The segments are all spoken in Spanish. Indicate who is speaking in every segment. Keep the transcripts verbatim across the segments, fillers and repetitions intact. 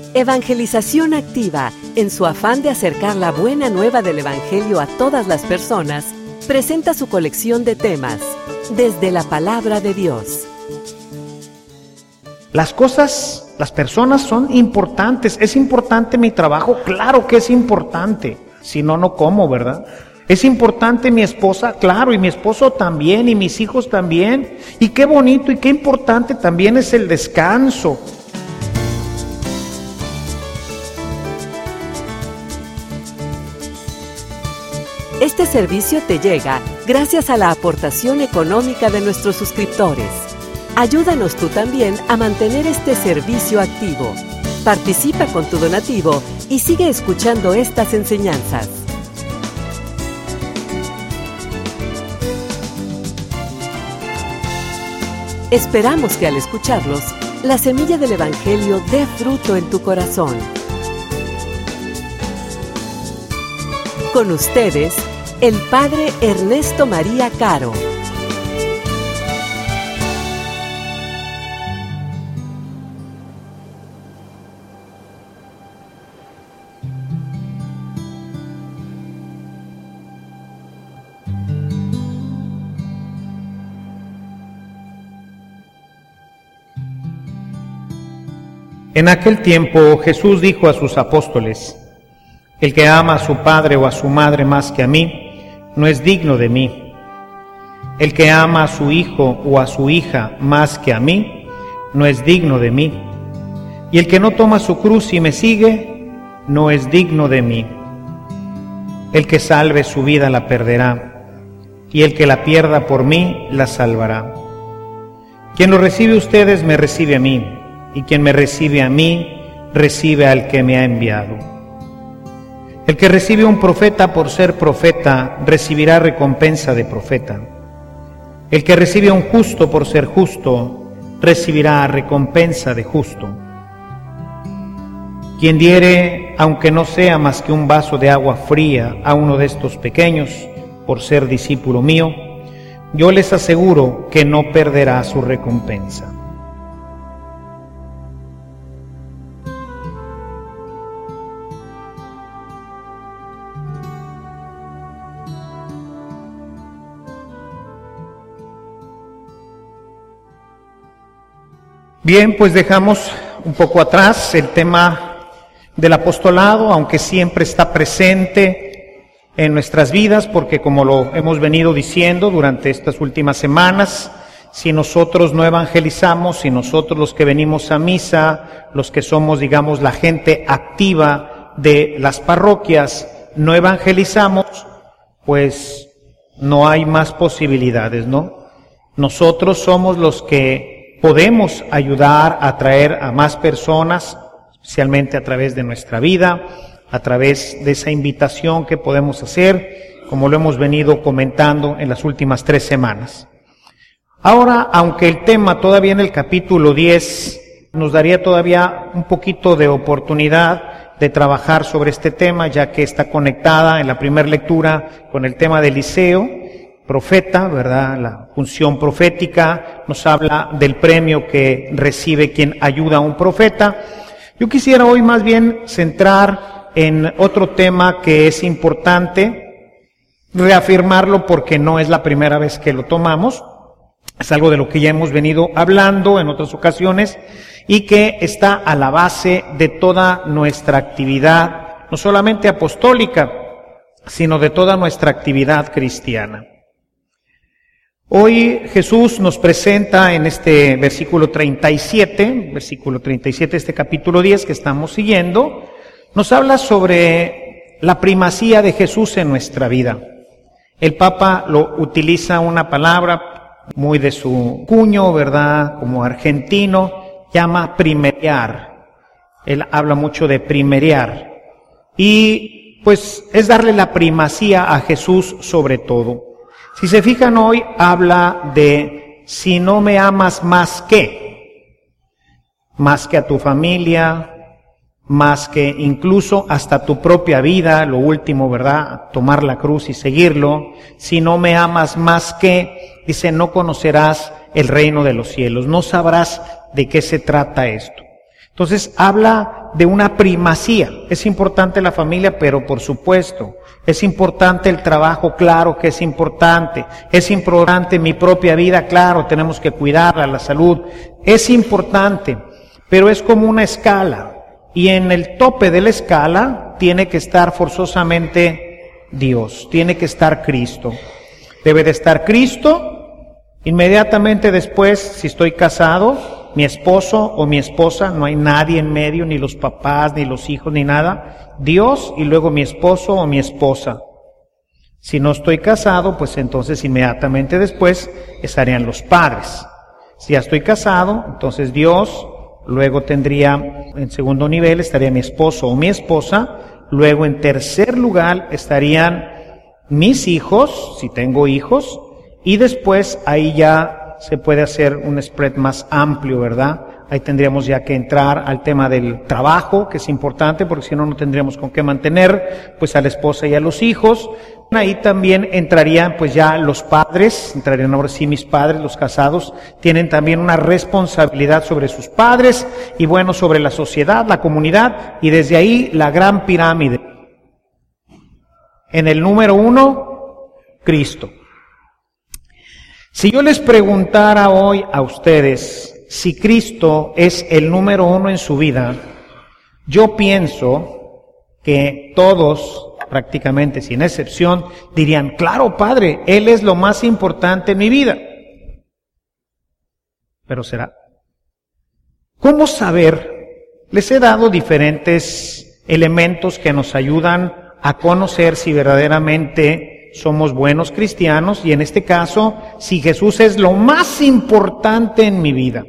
Speaker 1: Evangelización Activa, en su afán de acercar la buena nueva del Evangelio a todas las personas, presenta su colección de temas, desde la Palabra de Dios.
Speaker 2: Las cosas, las personas son importantes. ¿Es importante mi trabajo? Claro que es importante. Si no, no como, ¿verdad? ¿Es importante mi esposa? Claro, y mi esposo también, y mis hijos también. Y qué bonito y qué importante también es el descanso.
Speaker 1: Este servicio te llega gracias a la aportación económica de nuestros suscriptores. Ayúdanos tú también a mantener este servicio activo. Participa con tu donativo y sigue escuchando estas enseñanzas. Esperamos que al escucharlos, la semilla del Evangelio dé fruto en tu corazón. Con ustedes, el Padre Ernesto María Caro.
Speaker 2: En aquel tiempo Jesús dijo a sus apóstoles: el que ama a su padre o a su madre más que a mí, no es digno de mí. El que ama a su hijo o a su hija más que a mí, no es digno de mí. Y el que no toma su cruz y me sigue, no es digno de mí. El que salve su vida la perderá, y el que la pierda por mí, la salvará. Quien lo recibe a ustedes, me recibe a mí, y quien me recibe a mí, recibe al que me ha enviado. El que recibe un profeta por ser profeta, recibirá recompensa de profeta. El que recibe a un justo por ser justo, recibirá recompensa de justo. Quien diere, aunque no sea más que un vaso de agua fría a uno de estos pequeños, por ser discípulo mío, yo les aseguro que no perderá su recompensa. Bien, pues dejamos un poco atrás el tema del apostolado, aunque siempre está presente en nuestras vidas, porque como lo hemos venido diciendo durante estas últimas semanas, si nosotros no evangelizamos, si nosotros los que venimos a misa, los que somos, digamos, la gente activa de las parroquias, no evangelizamos, pues no hay más posibilidades, ¿no? Nosotros somos los que podemos ayudar a atraer a más personas, especialmente a través de nuestra vida, a través de esa invitación que podemos hacer, como lo hemos venido comentando en las últimas tres semanas. Ahora, aunque el tema todavía en el capítulo diez nos daría todavía un poquito de oportunidad de trabajar sobre este tema, ya que está conectada en la primera lectura con el tema de Eliseo, profeta, ¿verdad? La función profética nos habla del premio que recibe quien ayuda a un profeta. Yo quisiera hoy más bien centrar en otro tema que es importante, reafirmarlo porque no es la primera vez que lo tomamos, es algo de lo que ya hemos venido hablando en otras ocasiones y que está a la base de toda nuestra actividad, no solamente apostólica, sino de toda nuestra actividad cristiana. Hoy Jesús nos presenta en este versículo treinta y siete, versículo treinta y siete de este capítulo diez que estamos siguiendo, nos habla sobre la primacía de Jesús en nuestra vida. El Papa lo utiliza una palabra muy de su cuño, ¿verdad? Como argentino, llama primerear. Él habla mucho de primerear. Y pues es darle la primacía a Jesús sobre todo. Si se fijan hoy, habla de si no me amas más que, más que a tu familia, más que incluso hasta tu propia vida, lo último, ¿verdad? Tomar la cruz y seguirlo. Si no me amas más que, dice, no conocerás el reino de los cielos, no sabrás de qué se trata esto. Entonces habla habla de una primacía. Es importante la familia, pero por supuesto, es importante el trabajo, claro que es importante. Es importante mi propia vida, claro, tenemos que cuidarla, la salud. Es importante, pero es como una escala. Y en el tope de la escala tiene que estar forzosamente Dios, tiene que estar Cristo. Debe de estar Cristo. Inmediatamente después, si estoy casado, mi esposo o mi esposa, no hay nadie en medio, ni los papás, ni los hijos, ni nada. Dios y luego mi esposo o mi esposa. Si no estoy casado, pues entonces inmediatamente después estarían los padres. Si ya estoy casado, entonces Dios, luego tendría, en segundo nivel, estaría mi esposo o mi esposa. Luego, en tercer lugar, estarían mis hijos, si tengo hijos. Y después ahí ya se puede hacer un spread más amplio, ¿verdad? Ahí tendríamos ya que entrar al tema del trabajo, que es importante, porque si no, no tendríamos con qué mantener pues a la esposa y a los hijos. Ahí también entrarían pues ya los padres, entrarían ahora sí mis padres, los casados, tienen también una responsabilidad sobre sus padres y bueno, sobre la sociedad, la comunidad, y desde ahí la gran pirámide. En el número uno, Cristo. Si yo les preguntara hoy a ustedes si Cristo es el número uno en su vida, yo pienso que todos, prácticamente sin excepción, dirían, claro, Padre, Él es lo más importante en mi vida. Pero ¿será? ¿Cómo saber? Les he dado diferentes elementos que nos ayudan a conocer si verdaderamente somos buenos cristianos y en este caso, si Jesús es lo más importante en mi vida.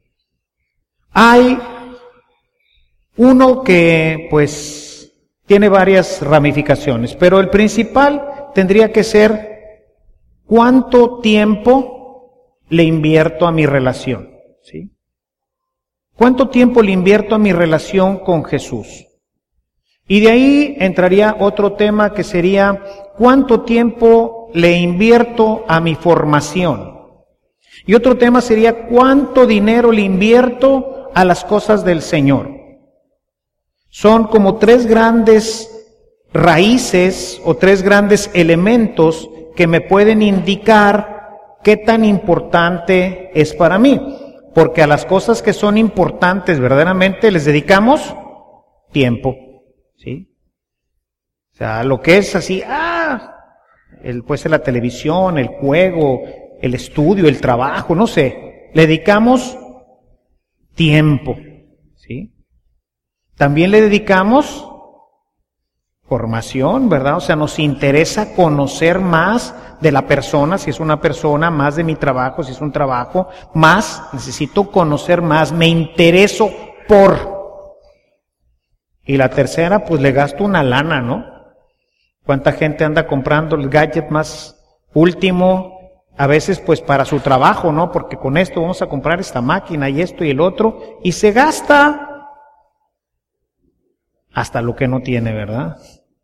Speaker 2: Hay uno que pues tiene varias ramificaciones, pero el principal tendría que ser cuánto tiempo le invierto a mi relación, ¿sí? ¿Cuánto tiempo le invierto a mi relación con Jesús? Y de ahí entraría otro tema que sería ¿cuánto tiempo le invierto a mi formación? Y otro tema sería ¿cuánto dinero le invierto a las cosas del Señor? Son como tres grandes raíces o tres grandes elementos que me pueden indicar qué tan importante es para mí. Porque a las cosas que son importantes verdaderamente les dedicamos tiempo. ¿Sí? O sea, lo que es así, ah, el, puede ser la televisión, el juego, el estudio, el trabajo, no sé, le dedicamos tiempo, ¿sí? También le dedicamos formación, ¿verdad? O sea, nos interesa conocer más de la persona, si es una persona, más de mi trabajo, si es un trabajo, más, necesito conocer más, me intereso por... Y la tercera, pues le gasto una lana, ¿no? ¿Cuánta gente anda comprando el gadget más último? A veces pues para su trabajo, ¿no? Porque con esto vamos a comprar esta máquina y esto y el otro. Y se gasta hasta lo que no tiene, ¿verdad?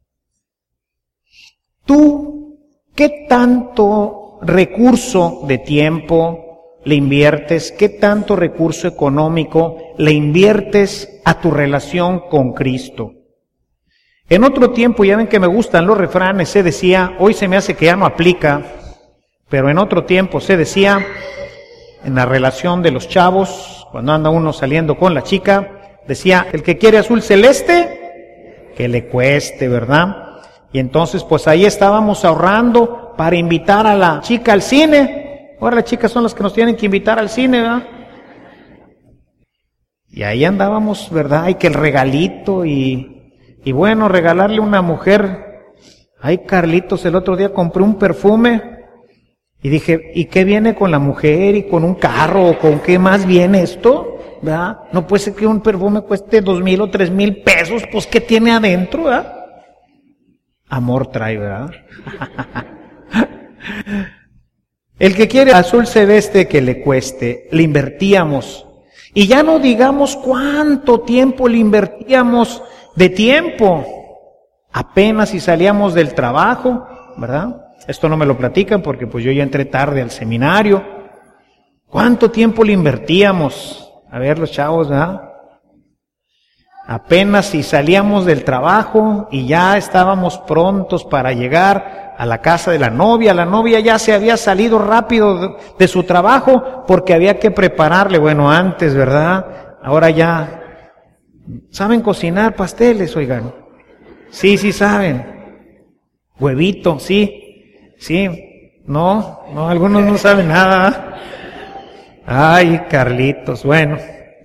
Speaker 2: ¿Tú qué tanto recurso de tiempo le inviertes? ¿Qué tanto recurso económico le inviertes a tu relación con Cristo? En otro tiempo, ya ven que me gustan los refranes, se decía, hoy se me hace que ya no aplica, pero en otro tiempo se decía, en la relación de los chavos, cuando anda uno saliendo con la chica, decía, el que quiere azul celeste, que le cueste, ¿verdad? Y entonces, pues ahí estábamos ahorrando para invitar a la chica al cine. Ahora las chicas son las que nos tienen que invitar al cine, ¿verdad? Y ahí andábamos, ¿verdad? Ay, que el regalito y, y bueno, regalarle a una mujer. Ay, Carlitos, el otro día compré un perfume y dije, ¿y qué viene con la mujer y con un carro o con qué más viene esto? ¿Verdad? No puede ser que un perfume cueste dos mil o tres mil pesos, pues ¿qué tiene adentro, verdad? Amor trae, ¿verdad? El que quiere azul celeste que le cueste, le invertíamos. Y ya no digamos cuánto tiempo le invertíamos de tiempo. Apenas si salíamos del trabajo, ¿verdad? Esto no me lo platican porque pues yo ya entré tarde al seminario. ¿Cuánto tiempo le invertíamos? A ver los chavos, ¿verdad? Apenas si salíamos del trabajo y ya estábamos prontos para llegar a la casa de la novia. La novia ya se había salido rápido de, de su trabajo porque había que prepararle, bueno, antes, ¿verdad? Ahora ya, ¿saben cocinar pasteles, oigan? Sí, sí saben. Huevito, sí, sí. No, no, algunos no saben nada. Ay, Carlitos, bueno.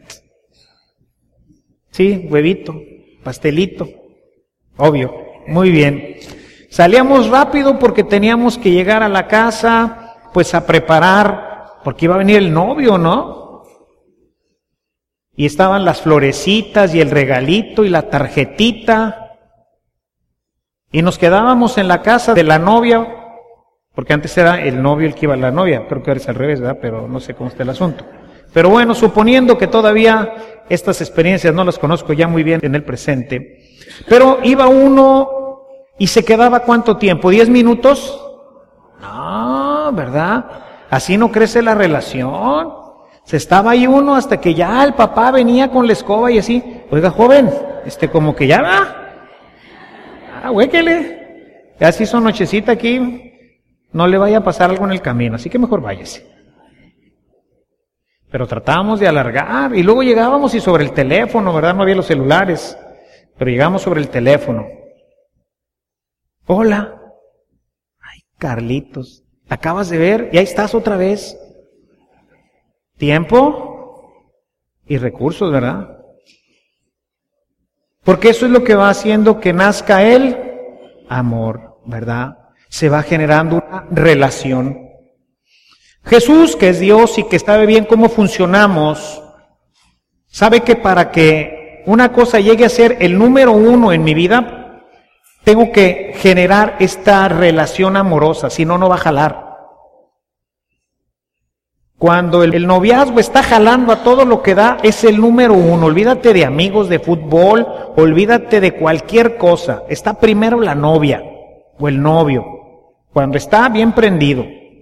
Speaker 2: Sí, huevito, pastelito, obvio, muy bien. Salíamos rápido porque teníamos que llegar a la casa, pues a preparar, porque iba a venir el novio, ¿no? Y estaban las florecitas y el regalito y la tarjetita. Y nos quedábamos en la casa de la novia, porque antes era el novio el que iba a la novia, creo que ahora es al revés, ¿verdad? Pero no sé cómo está el asunto. Pero bueno, suponiendo que todavía estas experiencias no las conozco ya muy bien en el presente, pero iba uno y se quedaba ¿cuánto tiempo? ¿Diez minutos? No, ¿verdad? Así no crece la relación. Se estaba ahí uno hasta que ya el papá venía con la escoba y así, oiga joven, este como que ya va, ah, huéquele, ya se hizo nochecita aquí, no le vaya a pasar algo en el camino, así que mejor váyase. Pero tratábamos de alargar y luego llegábamos y sobre el teléfono, ¿verdad? No había los celulares, pero llegamos sobre el teléfono. Hola. Ay, Carlitos, acabas de ver y ahí estás otra vez. Tiempo y recursos, ¿verdad? Porque eso es lo que va haciendo que nazca el amor, ¿verdad? Se va generando una relación. Jesús, que es Dios y que sabe bien cómo funcionamos, sabe que para que una cosa llegue a ser el número uno en mi vida, tengo que generar esta relación amorosa, si no, no va a jalar. Cuando el, el noviazgo está jalando a todo lo que da, es el número uno. Olvídate de amigos de fútbol, olvídate de cualquier cosa. Está primero la novia o el novio, cuando está bien prendido.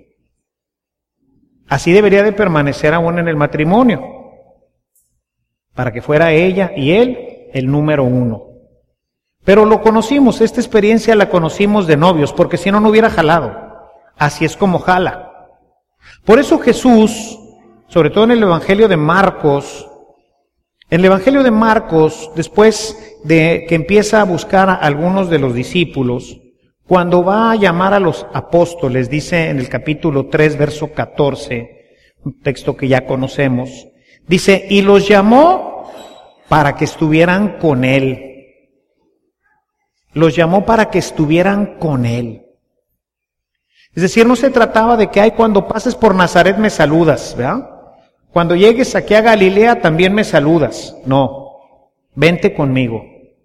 Speaker 2: Así debería de permanecer aún en el matrimonio, para que fuera ella y él el número uno. Pero lo conocimos, esta experiencia la conocimos de novios, porque si no, no hubiera jalado. Así es como jala. Por eso Jesús, sobre todo en el Evangelio de Marcos, en el Evangelio de Marcos, después de que empieza a buscar a algunos de los discípulos, cuando va a llamar a los apóstoles, dice en el capítulo tres, verso catorce, un texto que ya conocemos, dice, y los llamó para que estuvieran con él. Los llamó para que estuvieran con él. Es decir, no se trataba de que, ay, cuando pases por Nazaret me saludas, ¿verdad? Cuando llegues aquí a Galilea también me saludas. No, vente conmigo.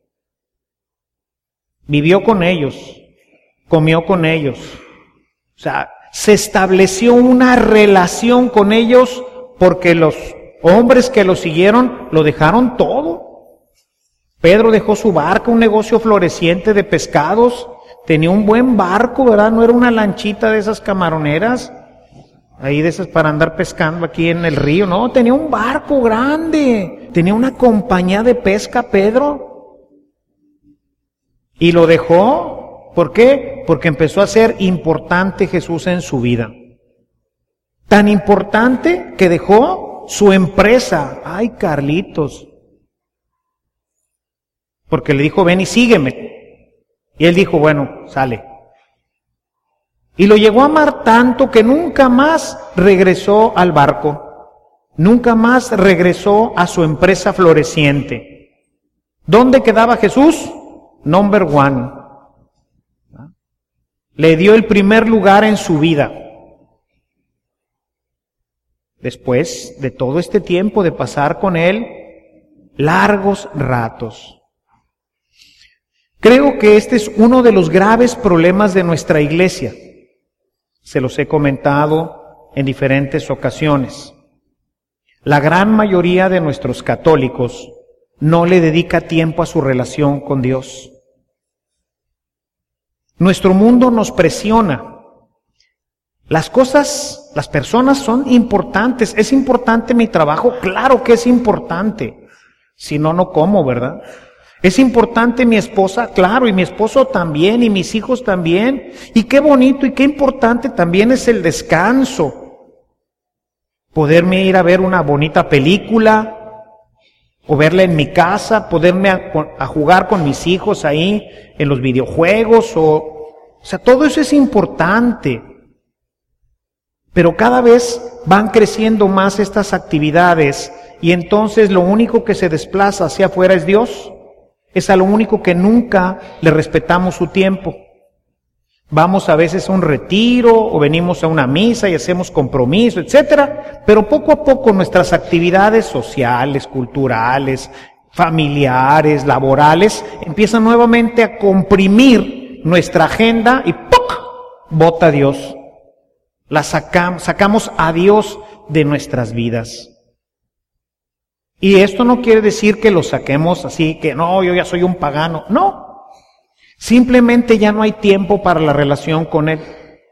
Speaker 2: Vivió con ellos. Comió con ellos. O sea, se estableció una relación con ellos porque los hombres que lo siguieron lo dejaron todo. Pedro dejó su barca, un negocio floreciente de pescados. Tenía un buen barco, ¿verdad? No era una lanchita de esas camaroneras, ahí de esas para andar pescando aquí en el río. No, tenía un barco grande. Tenía una compañía de pesca, Pedro. Y lo dejó. ¿Por qué? Porque empezó a ser importante Jesús en su vida. Tan importante que dejó su empresa. Ay, Carlitos. Porque le dijo, ven y sígueme. Y él dijo, bueno, sale. Y lo llegó a amar tanto que nunca más regresó al barco. Nunca más regresó a su empresa floreciente. ¿Dónde quedaba Jesús? Number one. Le dio el primer lugar en su vida. Después de todo este tiempo de pasar con él largos ratos. Creo que este es uno de los graves problemas de nuestra iglesia. Se los he comentado en diferentes ocasiones. La gran mayoría de nuestros católicos no le dedica tiempo a su relación con Dios. Nuestro mundo nos presiona. Las cosas, las personas son importantes. ¿Es importante mi trabajo? Claro que es importante. Si no, no como, ¿verdad? ¿Es importante mi esposa? Claro, y mi esposo también, y mis hijos también. Y qué bonito y qué importante también es el descanso. Poderme ir a ver una bonita película, o verla en mi casa, poderme a, a jugar con mis hijos ahí en los videojuegos, o, o sea, todo eso es importante. Pero cada vez van creciendo más estas actividades y entonces lo único que se desplaza hacia afuera es Dios. Es a lo único que nunca le respetamos su tiempo. Vamos a veces a un retiro o venimos a una misa y hacemos compromiso, etcétera, pero poco a poco nuestras actividades sociales, culturales, familiares, laborales, empiezan nuevamente a comprimir nuestra agenda y ¡puc! Bota a Dios. La sacamos, sacamos a Dios de nuestras vidas. Y esto no quiere decir que lo saquemos así, que no, yo ya soy un pagano. No. Simplemente ya no hay tiempo para la relación con Él.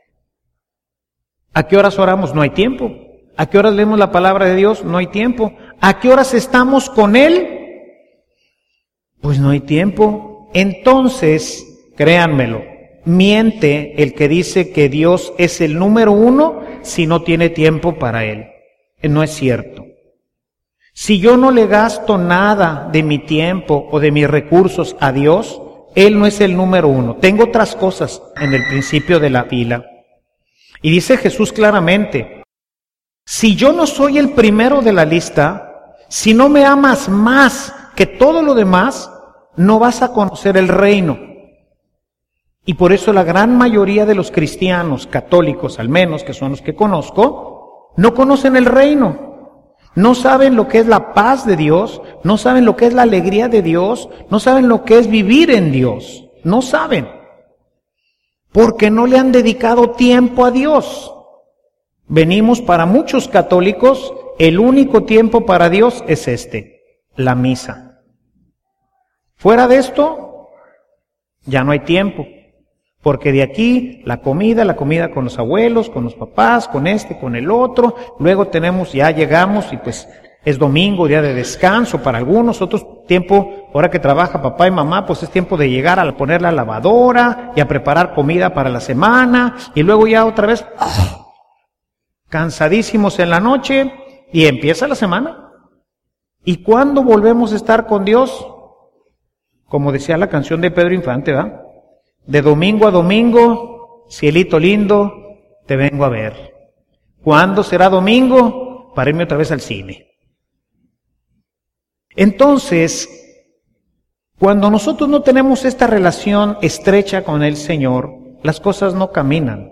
Speaker 2: ¿A qué horas oramos? No hay tiempo. ¿A qué horas leemos la palabra de Dios? No hay tiempo. ¿A qué horas estamos con Él? Pues no hay tiempo. Entonces, créanmelo, miente el que dice que Dios es el número uno si no tiene tiempo para Él. No es cierto. Si yo no le gasto nada de mi tiempo o de mis recursos a Dios, Él no es el número uno. Tengo otras cosas en el principio de la fila. Y dice Jesús claramente, si yo no soy el primero de la lista, si no me amas más que todo lo demás, no vas a conocer el reino. Y por eso la gran mayoría de los cristianos, católicos al menos, que son los que conozco, no conocen el reino. No saben lo que es la paz de Dios, no saben lo que es la alegría de Dios, no saben lo que es vivir en Dios, no saben, porque no le han dedicado tiempo a Dios. Venimos, para muchos católicos, el único tiempo para Dios es este, la misa. Fuera de esto, ya no hay tiempo. Porque de aquí, la comida, la comida con los abuelos, con los papás, con este, con el otro, luego tenemos, ya llegamos y pues es domingo, día de descanso para algunos, otros tiempo, ahora que trabaja papá y mamá, pues es tiempo de llegar a poner la lavadora y a preparar comida para la semana, y luego ya otra vez, cansadísimos en la noche, y empieza la semana. ¿Y cuándo volvemos a estar con Dios? Como decía la canción de Pedro Infante, ¿verdad? De domingo a domingo, cielito lindo, te vengo a ver. ¿Cuándo será domingo? Para irme otra vez al cine. Entonces, cuando nosotros no tenemos esta relación estrecha con el Señor, las cosas no caminan.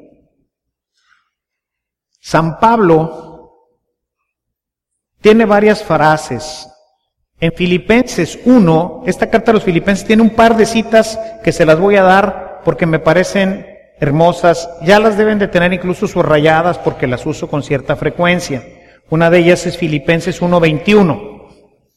Speaker 2: San Pablo tiene varias frases. En Filipenses uno, esta carta a los Filipenses tiene un par de citas que se las voy a dar porque me parecen hermosas. Ya las deben de tener incluso subrayadas porque las uso con cierta frecuencia. Una de ellas es Filipenses uno veintiuno.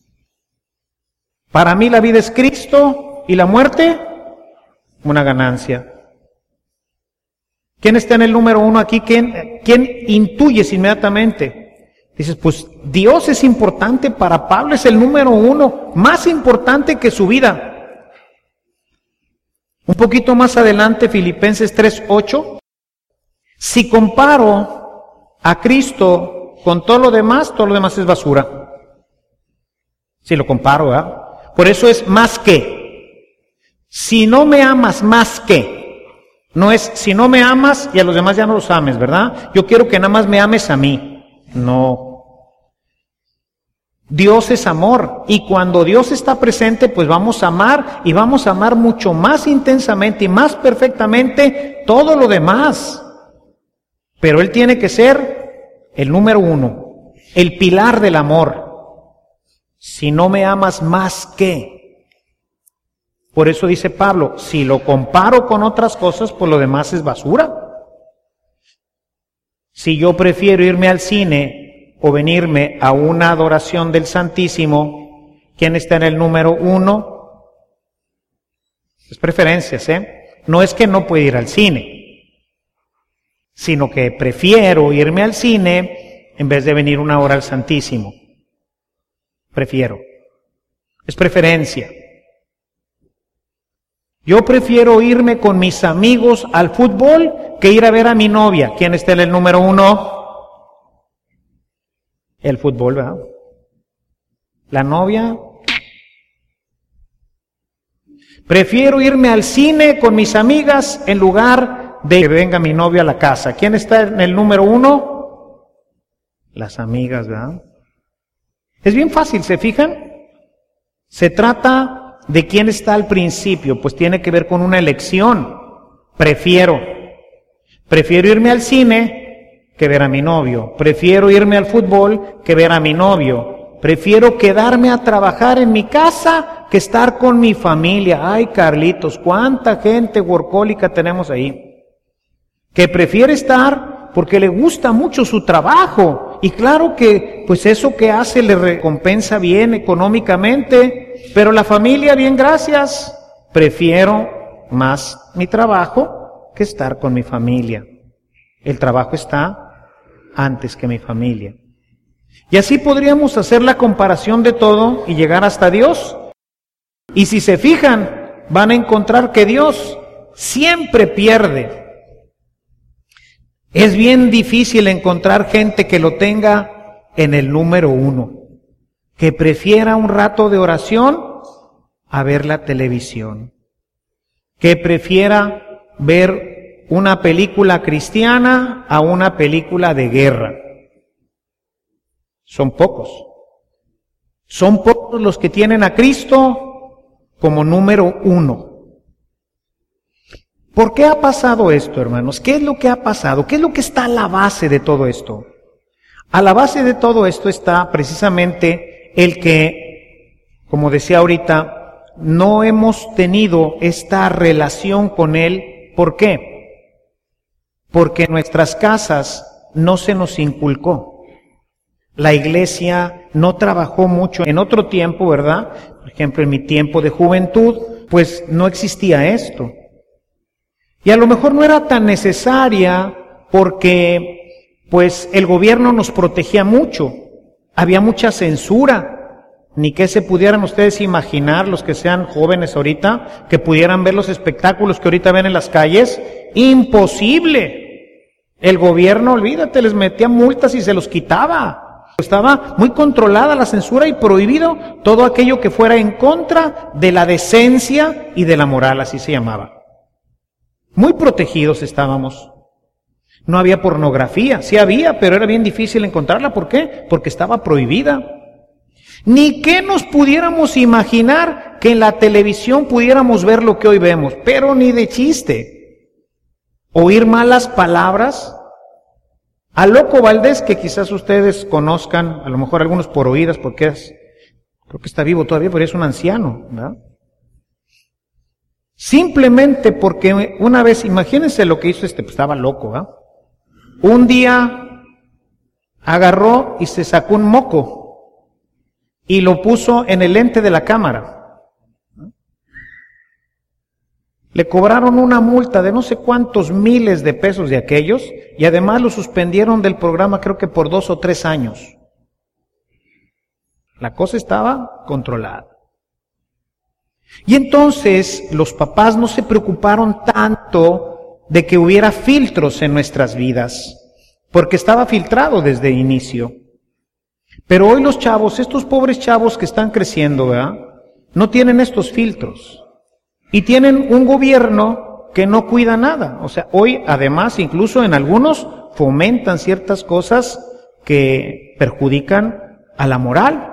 Speaker 2: Para mí la vida es Cristo y la muerte una ganancia. ¿Quién está en el número uno aquí? ¿Quién, quién intuyes inmediatamente? Dices, pues Dios es importante para Pablo, es el número uno, más importante que su vida. Un poquito más adelante, Filipenses tres ocho. Si comparo a Cristo con todo lo demás, todo lo demás es basura. Si lo comparo, ¿verdad? Por eso es más que. Si no me amas más que. No es, si no me amas y a los demás ya no los ames, ¿verdad? Yo quiero que nada más me ames a mí. No. Dios es amor, y cuando Dios está presente, pues vamos a amar, y vamos a amar mucho más intensamente y más perfectamente todo lo demás. Pero Él tiene que ser el número uno, el pilar del amor. Si no me amas más que. Por eso dice Pablo, si lo comparo con otras cosas, pues lo demás es basura. Si yo prefiero irme al cine o venirme a una adoración del Santísimo, ¿quién está en el número uno? Es preferencias, ¿eh? No es que no pueda ir al cine, sino que prefiero irme al cine en vez de venir una hora al Santísimo. Prefiero. es preferencia. Yo prefiero irme con mis amigos al fútbol que ir a ver a mi novia. ¿Quién está en el número uno? El fútbol, ¿verdad? La novia. Prefiero irme al cine con mis amigas en lugar de que venga mi novio a la casa. ¿Quién está en el número uno? Las amigas, ¿verdad? Es bien fácil, ¿se fijan? Se trata de quién está al principio, pues tiene que ver con una elección. Prefiero. Prefiero irme al cine que ver a mi novio. Prefiero irme al fútbol que ver a mi novio. Prefiero quedarme a trabajar en mi casa que estar con mi familia. Ay, Carlitos, cuánta gente workahólica tenemos ahí. Que prefiere estar porque le gusta mucho su trabajo. Y claro que, pues eso que hace le recompensa bien económicamente. Pero la familia, bien, gracias. Prefiero más mi trabajo que estar con mi familia. El trabajo está antes que mi familia. Y así podríamos hacer la comparación de todo y llegar hasta Dios. Y si se fijan, van a encontrar que Dios siempre pierde. Es bien difícil encontrar gente que lo tenga en el número uno, que prefiera un rato de oración a ver la televisión, que prefiera ver una película cristiana a una película de guerra. Son pocos. Son pocos los que tienen a Cristo como número uno. ¿Por qué ha pasado esto, hermanos? ¿Qué es lo que ha pasado? ¿Qué es lo que está a la base de todo esto? A la base de todo esto está precisamente el que, como decía ahorita, no hemos tenido esta relación con Él. ¿Por qué? Porque en nuestras casas no se nos inculcó. La iglesia no trabajó mucho en otro tiempo, ¿verdad? Por ejemplo, en mi tiempo de juventud, pues no existía esto. Y a lo mejor no era tan necesaria porque, pues, el gobierno nos protegía mucho. Había mucha censura. Ni que se pudieran ustedes imaginar, los que sean jóvenes ahorita, que pudieran ver los espectáculos que ahorita ven en las calles. Imposible. El gobierno, olvídate, les metía multas y se los quitaba. Estaba muy controlada la censura y prohibido todo aquello que fuera en contra de la decencia y de la moral, así se llamaba. Muy protegidos estábamos. No había pornografía, sí había, pero era bien difícil encontrarla. ¿Por qué? Porque estaba prohibida. Ni que nos pudiéramos imaginar que en la televisión pudiéramos ver lo que hoy vemos, pero ni de chiste. Oír malas palabras. A Loco Valdés, que quizás ustedes conozcan, a lo mejor algunos por oídas, porque es, creo que está vivo todavía, pero es un anciano, ¿verdad? Simplemente porque una vez, imagínense lo que hizo este, pues estaba loco, ¿verdad? Un día agarró y se sacó un moco y lo puso en el lente de la cámara. Le cobraron una multa de no sé cuántos miles de pesos de aquellos y además lo suspendieron del programa creo que por dos o tres años. La cosa estaba controlada. Y entonces los papás no se preocuparon tanto de que hubiera filtros en nuestras vidas, porque estaba filtrado desde el inicio. Pero hoy los chavos, estos pobres chavos que están creciendo, ¿verdad?, no tienen estos filtros. Y tienen un gobierno que no cuida nada. O sea, hoy además incluso en algunos fomentan ciertas cosas que perjudican a la moral.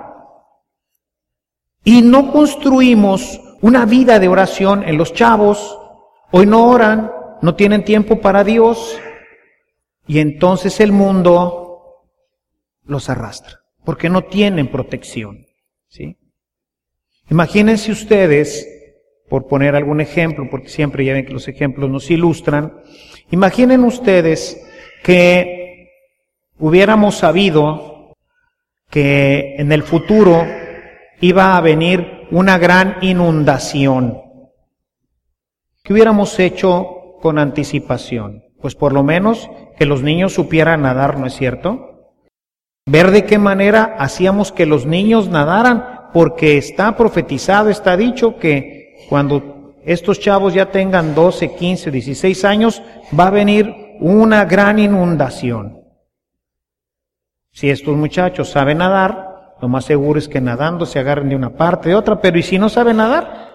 Speaker 2: Y no construimos una vida de oración en los chavos. Hoy no oran, no tienen tiempo para Dios. Y entonces el mundo los arrastra, porque no tienen protección, ¿sí? Imagínense ustedes, por poner algún ejemplo, porque siempre ya ven que los ejemplos nos ilustran, imaginen ustedes que hubiéramos sabido que en el futuro iba a venir una gran inundación. ¿Qué hubiéramos hecho con anticipación? Pues por lo menos que los niños supieran nadar, ¿no es cierto? Ver de qué manera hacíamos que los niños nadaran porque está profetizado, está dicho que cuando estos chavos ya tengan doce, quince, dieciséis años, va a venir una gran inundación. Si estos muchachos saben nadar, lo más seguro es que nadando se agarren de una parte de otra, pero ¿y si no saben nadar?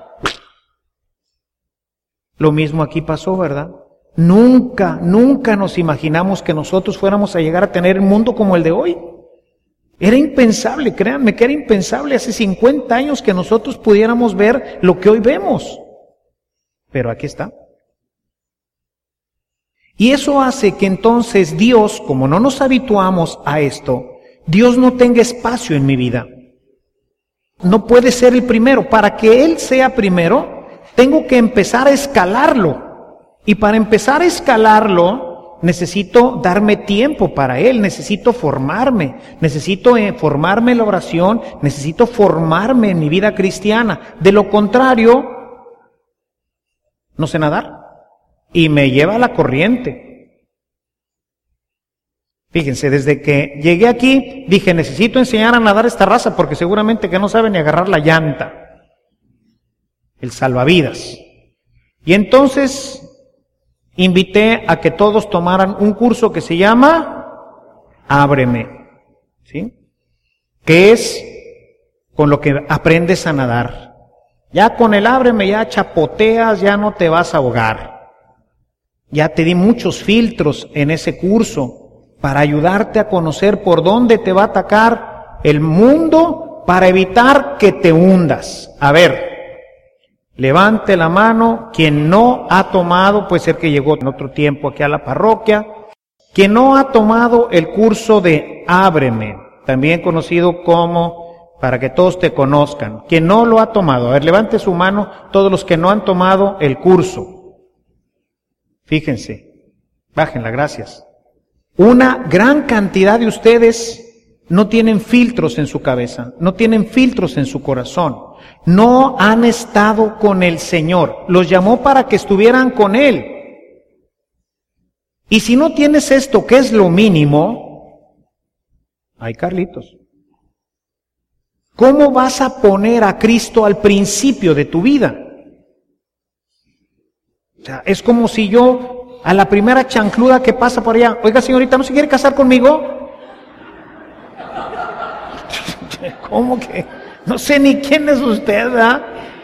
Speaker 2: Lo mismo aquí pasó, ¿verdad? Nunca, nunca nos imaginamos que nosotros fuéramos a llegar a tener un mundo como el de hoy. Era impensable, créanme que era impensable hace cincuenta años que nosotros pudiéramos ver lo que hoy vemos. Pero aquí está. Y eso hace que entonces Dios, como no nos habituamos a esto, Dios no tenga espacio en mi vida. No puede ser el primero. Para que Él sea primero, tengo que empezar a escalarlo. Y para empezar a escalarlo, necesito darme tiempo para Él, necesito formarme, necesito eh, formarme en la oración, necesito formarme en mi vida cristiana. De lo contrario, no sé nadar y me lleva a la corriente. Fíjense, desde que llegué aquí, dije, necesito enseñar a nadar esta raza porque seguramente que no sabe ni agarrar la llanta, el salvavidas. Y entonces invité a que todos tomaran un curso que se llama Ábreme, ¿sí? Que es con lo que aprendes a nadar. Ya con el Ábreme ya chapoteas, ya no te vas a ahogar. Ya te di muchos filtros en ese curso para ayudarte a conocer por dónde te va a atacar el mundo para evitar que te hundas. A ver, levante la mano quien no ha tomado, puede ser que llegó en otro tiempo aquí a la parroquia, quien no ha tomado el curso de Ábreme, también conocido como, para que todos te conozcan, quien no lo ha tomado. A ver, levante su mano todos los que no han tomado el curso. Fíjense, bájenla, gracias. Una gran cantidad de ustedes no tienen filtros en su cabeza, no tienen filtros en su corazón. No han estado con el Señor. Los llamó para que estuvieran con Él. Y si no tienes esto, que es lo mínimo, ay, Carlitos, ¿cómo vas a poner a Cristo al principio de tu vida? O sea, es como si yo, a la primera chancluda que pasa por allá, oiga señorita, ¿no se quiere casar conmigo? ¿Cómo que? No sé ni quién es usted, ¿verdad?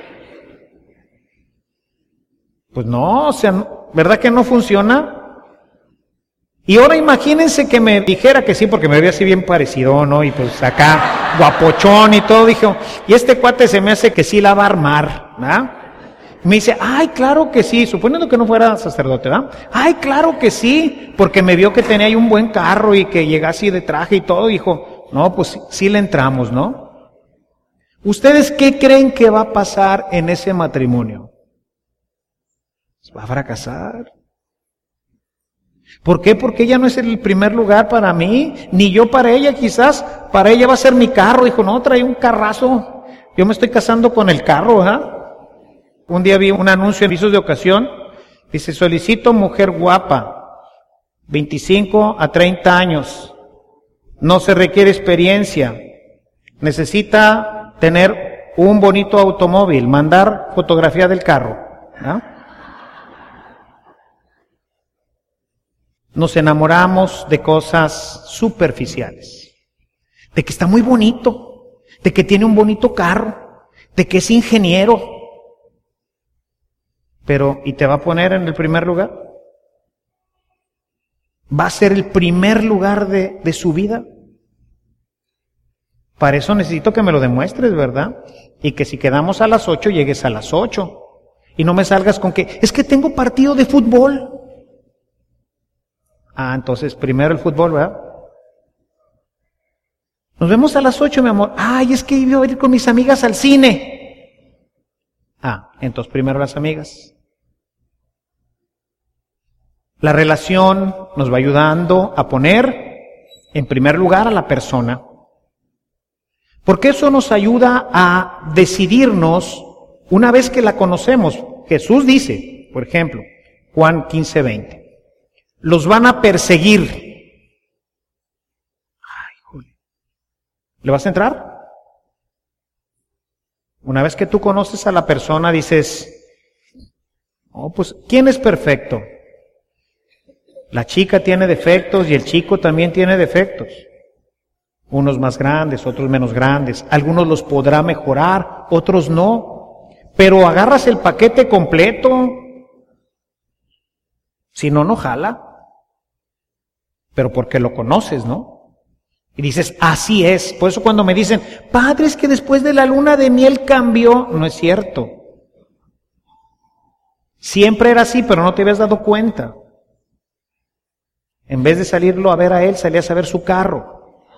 Speaker 2: Pues no, o sea, ¿verdad que no funciona? Y ahora imagínense que me dijera que sí, porque me veía así bien parecido, ¿no? Y pues acá, guapochón y todo, dije, y este cuate se me hace que sí la va a armar, ¿verdad? Me dice, ay, claro que sí, suponiendo que no fuera sacerdote, ¿verdad? Ay, claro que sí, porque me vio que tenía ahí un buen carro y que llegaba así de traje y todo, dijo, no, pues sí le entramos, ¿no? ¿Ustedes qué creen que va a pasar en ese matrimonio? Va a fracasar. ¿Por qué? Porque ella no es el primer lugar para mí, ni yo para ella quizás, para ella va a ser mi carro. Dijo, no, trae un carrazo, yo me estoy casando con el carro, ¿ah? Un día vi un anuncio en avisos de ocasión, dice, solicito mujer guapa, veinticinco a treinta años, no se requiere experiencia, necesita tener un bonito automóvil, mandar fotografía del carro, ¿no? Nos enamoramos de cosas superficiales, de que está muy bonito, de que tiene un bonito carro, de que es ingeniero. Pero, ¿y te va a poner en el primer lugar? ¿Va a ser el primer lugar de, de su vida? Para eso necesito que me lo demuestres, ¿verdad? Y que si quedamos a las ocho, llegues a las ocho. Y no me salgas con que, es que tengo partido de fútbol. Ah, entonces primero el fútbol, ¿verdad? Nos vemos a las ocho, mi amor. Ay, es que iba a ir con mis amigas al cine. Ah, entonces primero las amigas. La relación nos va ayudando a poner en primer lugar a la persona. Porque eso nos ayuda a decidirnos una vez que la conocemos. Jesús dice, por ejemplo, Juan quince veinte, los van a perseguir. Ay, Julio, ¿le vas a entrar? Una vez que tú conoces a la persona, dices, oh, pues, ¿quién es perfecto? La chica tiene defectos y el chico también tiene defectos. Unos más grandes, otros menos grandes. Algunos los podrá mejorar, otros no. Pero agarras el paquete completo. Si no, no jala. Pero porque lo conoces, ¿no? Y dices, así es. Por eso cuando me dicen, padre, es que después de la luna de miel cambió. No es cierto. Siempre era así, pero no te habías dado cuenta. En vez de salirlo a ver a él, salías a ver su carro.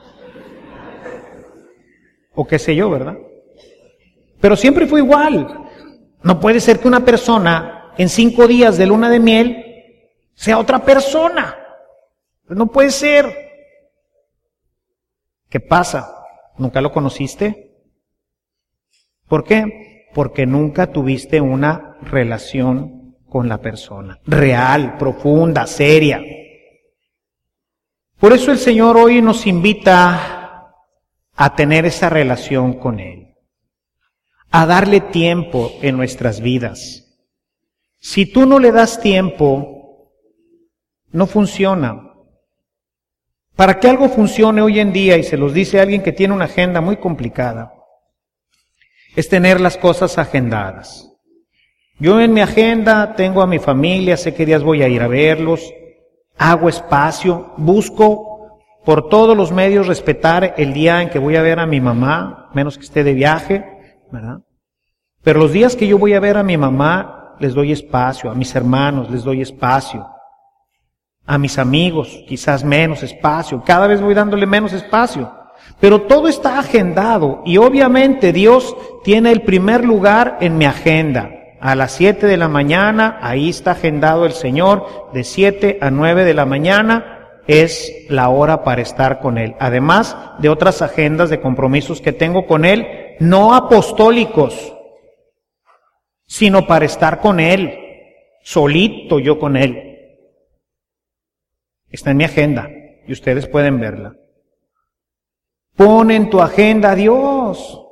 Speaker 2: O qué sé yo, ¿verdad? Pero siempre fue igual. No puede ser que una persona en cinco días de luna de miel sea otra persona. No puede ser. ¿Qué pasa? ¿Nunca lo conociste? ¿Por qué? Porque nunca tuviste una relación con la persona. Real, profunda, seria. Por eso el Señor hoy nos invita a tener esa relación con Él, a darle tiempo en nuestras vidas. Si tú no le das tiempo, no funciona. Para que algo funcione hoy en día, y se los dice alguien que tiene una agenda muy complicada, es tener las cosas agendadas. Yo en mi agenda tengo a mi familia, sé qué días voy a ir a verlos, hago espacio, busco por todos los medios respetar el día en que voy a ver a mi mamá, menos que esté de viaje, ¿verdad? Pero los días que yo voy a ver a mi mamá, les doy espacio, a mis hermanos les doy espacio, a mis amigos quizás menos espacio, cada vez voy dándole menos espacio, pero todo está agendado y obviamente Dios tiene el primer lugar en mi agenda. A las siete de la mañana, ahí está agendado el Señor, de siete a nueve de la mañana, es la hora para estar con Él. Además de otras agendas de compromisos que tengo con Él, no apostólicos, sino para estar con Él, solito yo con Él. Está en mi agenda y ustedes pueden verla. Pon en tu agenda a Dios.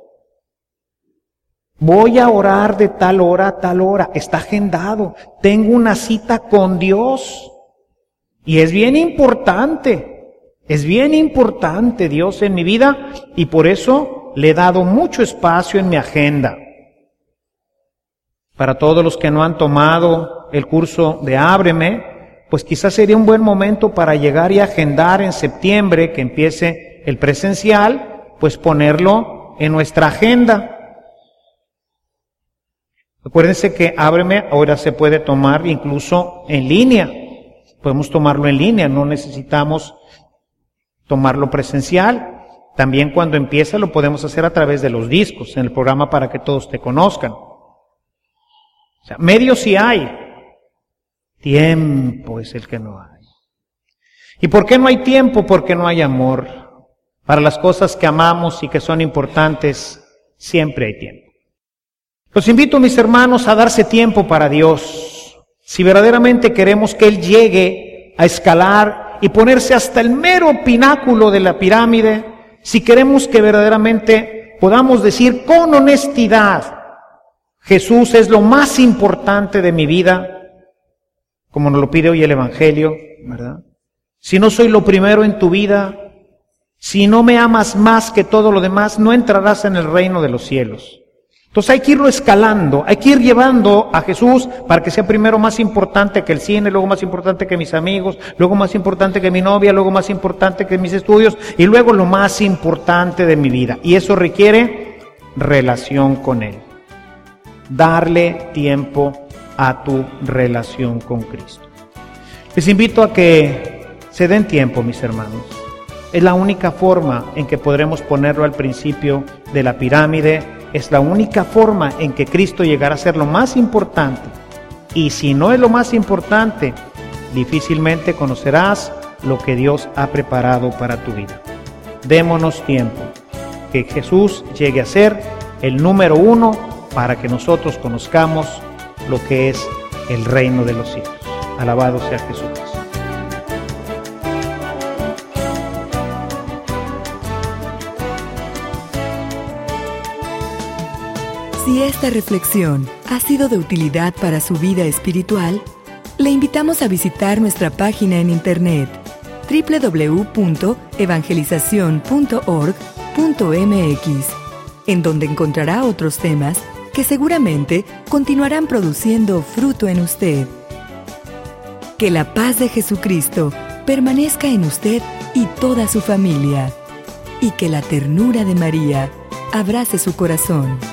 Speaker 2: Voy a orar de tal hora a tal hora. Está agendado. Tengo una cita con Dios. Y es bien importante, es bien importante Dios en mi vida y por eso le he dado mucho espacio en mi agenda. Para todos los que no han tomado el curso de Ábreme, pues quizás sería un buen momento para llegar y agendar en septiembre que empiece el presencial, pues ponerlo en nuestra agenda. Acuérdense que Ábreme ahora se puede tomar incluso en línea. Podemos tomarlo en línea, no necesitamos tomarlo presencial. También cuando empieza lo podemos hacer a través de los discos, en el programa Para que Todos Te Conozcan. O sea, medios sí hay, tiempo es el que no hay. ¿Y por qué no hay tiempo? Porque no hay amor. Para las cosas que amamos y que son importantes, siempre hay tiempo. Los invito, mis hermanos, a darse tiempo para Dios. Si verdaderamente queremos que Él llegue a escalar y ponerse hasta el mero pináculo de la pirámide, si queremos que verdaderamente podamos decir con honestidad, Jesús es lo más importante de mi vida, como nos lo pide hoy el Evangelio, ¿verdad? Si no soy lo primero en tu vida, si no me amas más que todo lo demás, no entrarás en el reino de los cielos. Entonces hay que irlo escalando, hay que ir llevando a Jesús para que sea primero más importante que el cine, luego más importante que mis amigos, luego más importante que mi novia, luego más importante que mis estudios y luego lo más importante de mi vida. Y eso requiere relación con Él. Darle tiempo a tu relación con Cristo. Les invito a que se den tiempo, mis hermanos. Es la única forma en que podremos ponerlo al principio de la pirámide. Es la única forma en que Cristo llegará a ser lo más importante. Y si no es lo más importante, difícilmente conocerás lo que Dios ha preparado para tu vida. Démonos tiempo. Que Jesús llegue a ser el número uno para que nosotros conozcamos lo que es el reino de los cielos. Alabado sea Jesucristo.
Speaker 3: Si esta reflexión ha sido de utilidad para su vida espiritual, le invitamos a visitar nuestra página en internet doble u doble u doble u punto evangelización punto org punto m x, en donde encontrará otros temas que seguramente continuarán produciendo fruto en usted. Que la paz de Jesucristo permanezca en usted y toda su familia, y que la ternura de María abrace su corazón.